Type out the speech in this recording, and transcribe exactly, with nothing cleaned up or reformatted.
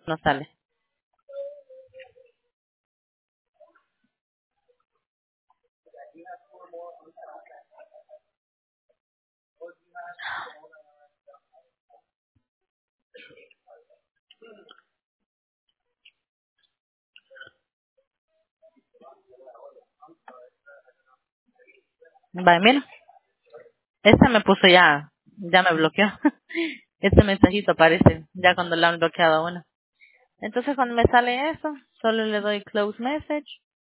No sale. Vale, mira. Este me puso ya, ya me bloqueó. Este mensajito aparece ya cuando le han bloqueado a uno. Entonces cuando me sale eso, solo le doy close message